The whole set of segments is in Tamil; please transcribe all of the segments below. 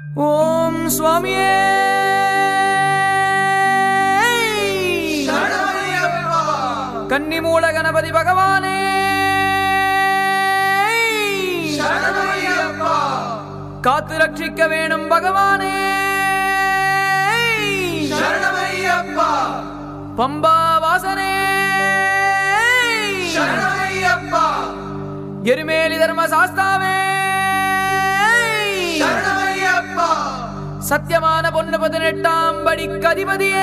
ஓம் சுவாமியே கன்னிமூல கணபதி பகவானே காத்து ரட்சிக்க வேணும் பகவானே பம்பா வாசனே எருமேலி தர்ம சாஸ்தாவே சத்தியமான பொண்ணு 18ஆம் படிக்கு அதிபதியே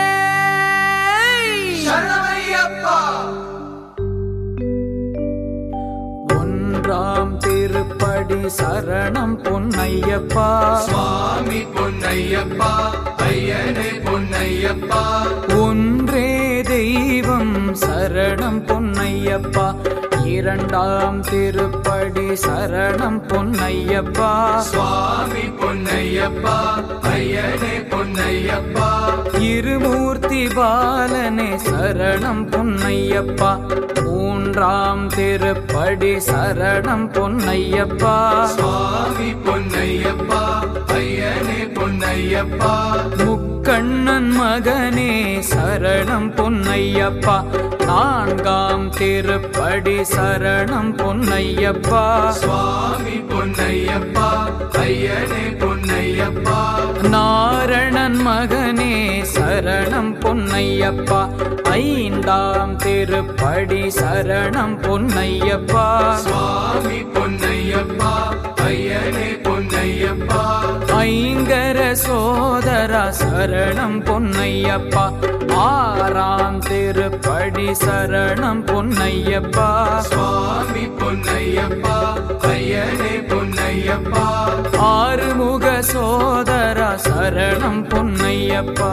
ஒன்றாம் திருப்படி சரணம் பொன்னையப்பா சுவாமி பொன்னையப்பா ஐயனே பொன்னையப்பா ஒன்றே தெய்வம் சரணம் பொன்னையப்பா இரண்டாம் திருப்படி சரணம் பொன்னையப்பா சுவாமி பொன்னையப்பா ஐயனே பொன்னையப்பா இருமூர்த்தி பாலனே சரணம் பொன்னையப்பா மூன்றாம் திருப்படி சரணம் பொன்னையப்பா சுவாமி பொன்னையப்பா ஐயனே பொன்னையப்பா முக்கண்ணன் மகனே சரணம் பொன்னையப்பா நான்காம் திருப்படி சரணம் பொன்னையப்பா சுவாமி பொன்னையப்பா ஐயனே பொன்னையப்பா நாரணன் மகனே சரணம் பொன்னையப்பா ஐந்தாம் திருப்படி சரணம் பொன்னையப்பா சுவாமி பொன்னையப்பா ஐயனே பொன்னையப்பா ஐங்கர சோதரா சரணம் பொன்னையப்பா ஆறாம் திருப்படி சரணம் பொன்னையப்பா சுவாமி பொன்னையப்பா ஐயனே பொன்னையப்பா ஆறுமுக சோதரா சரணம் பொன்னையப்பா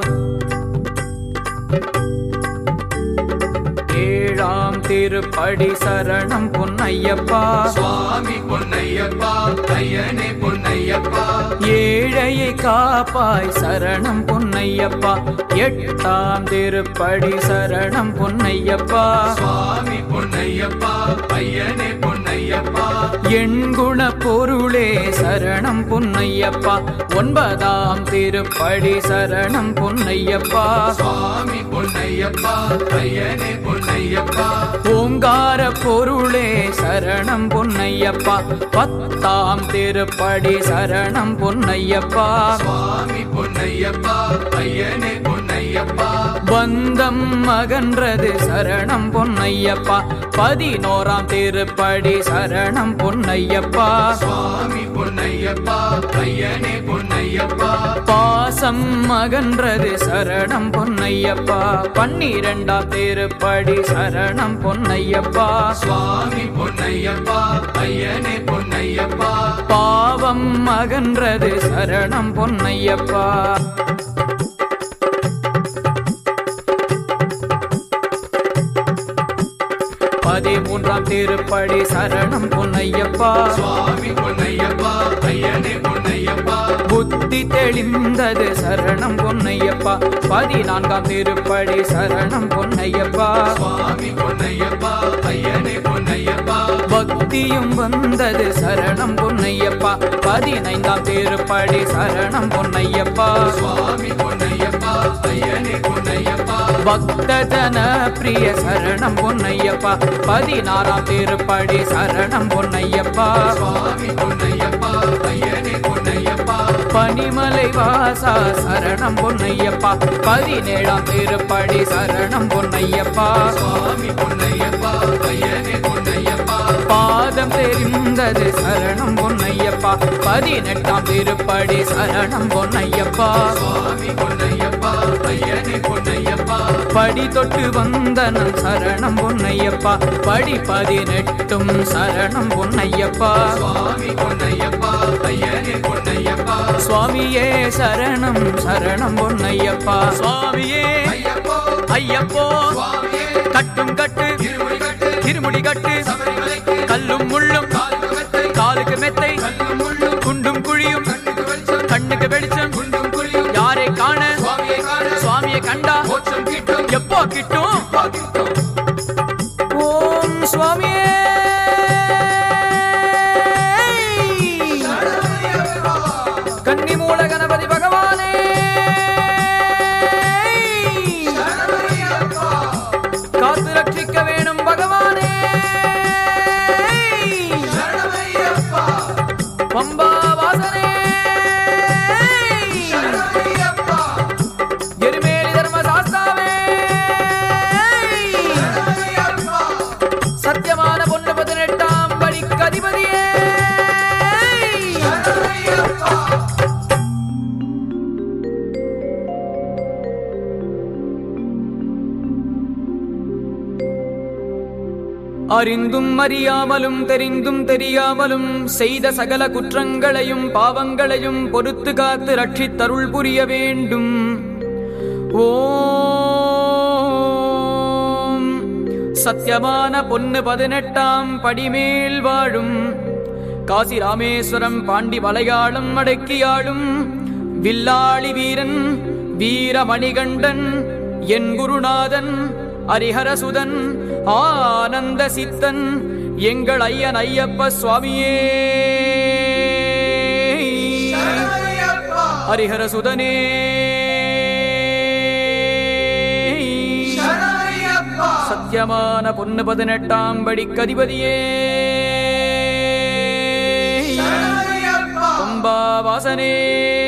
ஏழாம் திருப்படி சரணம் பொன்னையப்பா சுவாமி பொன்னையப்பா ஐயனே பொன்னையப்பா ஏழையை காப்பாய் சரணம் பொன்னையப்பா எட்டாம் திருப்படி சரணம் பொன்னையப்பா சுவாமி பொன்னையப்பா ஐயனே பொன்னையப்பா எண்குண பொருளே சரணம் பொன்னையப்பா ஒன்பதாம் திருப்படி சரணம் பொன்னையப்பா சுவாமி பொன்னையப்பா ஐயனே பொன்னையப்பா ஓங்கார பொருளே சரணம் பொன்னையப்பா பத்தாம் திருப்படி சரணம் பொன்னையப்பா சுவாமி பொன்னையப்பா ஐயனே பொன்னையப்பா பந்தம் அகன்றது சரணம் பொன்னையப்பா 11ஆம் திருப்படி சரணம் பொன்னையப்பா சுவாமி பொன்னையப்பா ஐயனே பொன்னையப்பா பாசம் அகன்றது சரணம் பொன்னையப்பா 12ஆம் திருப்படி சரணம் பொன்னையப்பா சுவாமி பொன்னையப்பா ஐயனே பொன்னையப்பா பாவம் அகன்றது சரணம் பொன்னையப்பா 13ஆம் திருப்படி சரணம் பொன்னையப்பா சுவாமி பொன்னையப்பா ஐயனே பொன்னையப்பா புத்தி தெளிந்தது சரணம் பொன்னையப்பா 14ஆம் திருப்படி சரணம் பொன்னையப்பா சுவாமி பொன்னையப்பா ஐயனே பொன்னையப்பா பக்தியும் வந்தது சரணம் பொன்னையப்பா 15ஆம் திருப்படி சரணம் பொன்னையப்பா சுவாமி பொன்னையப்பா ஐயனே பொன்னையப்பா பக்த ஜன பிரிய சரணம் பொன்னையப்பா 16ஆம் திருப்படி சரணம் பொன்னையப்பா சுவாமி பொன்னையப்பா ஐயனே பொன்னையப்பா பனிமலை வாசா சரணம் பொன்னையப்பா 17ஆம் திருப்படி சரணம் பொன்னையப்பா சுவாமி பொன்னையப்பா ஐயனே பொன்னையப்பா பாதம் தெரிந்தது சரணம் பொன்னையப்பா 18ஆம் திருப்படி சரணம் பொன்னையப்பா சுவாமி பொன்னையப்பா ஐயனே பொன்னையப்பா படி தொட்டு வந்தனன் சரணம் பொன்னையப்பா படி 18ம் சரணம் பொன்னையப்பா சுவாமி பொன்னையப்பா ஐயனே பொன்னையப்பா சுவாமியே சரணம் சரணம் பொன்னையப்பா சுவாமியே ஐயப்போ ஐயப்போ சுவாமியே கட்டும் கட்டு இருமுடி கட்டு இருமுடி கட்டு சபரிமலைக்கு கல்லும் முள்ளும் காலுக்கு மெத்தை காலுக்கு மெத்தை கல்லும் முள்ளும் குண்டும் குழியும் கண்ணுக்கு வெளிச்சம் கண்ணுக்கு வெளிச்சம் குண்டும் குழியும் யாரை காண சுவாமியை காண சுவாமியை கண்டா மோட்சம் கிட்டும் எப்போ கிட்டும் கிட்டும் ஓம் சுவாமியே கன்னிமூல அறிந்தும் அறியாமலும் தெரிந்தும் தெரியாமலும் செய்த சகல குற்றங்களையும் பாவங்களையும் பொறுத்து காத்து ரட்சித்தருள் புரிய வேண்டும். ஓம் சத்தியமான பொன்னு 18ஆம் படிமேல் வாழும் காசி ராமேஸ்வரம் பாண்டி மலையாளம் அடக்கியாளும் வில்லாளி வீரன் வீரமணிகண்டன் என் குருநாதன் ஹரிஹரசுதன் ஆனந்த சித்தன் எங்கள் ஐயன் ஐயப்ப சுவாமியே. ஹரிஹரசுதனே சத்தியமான பொன்னு 18ஆம் படிக்கதிபதியே. பம்பா வாசனே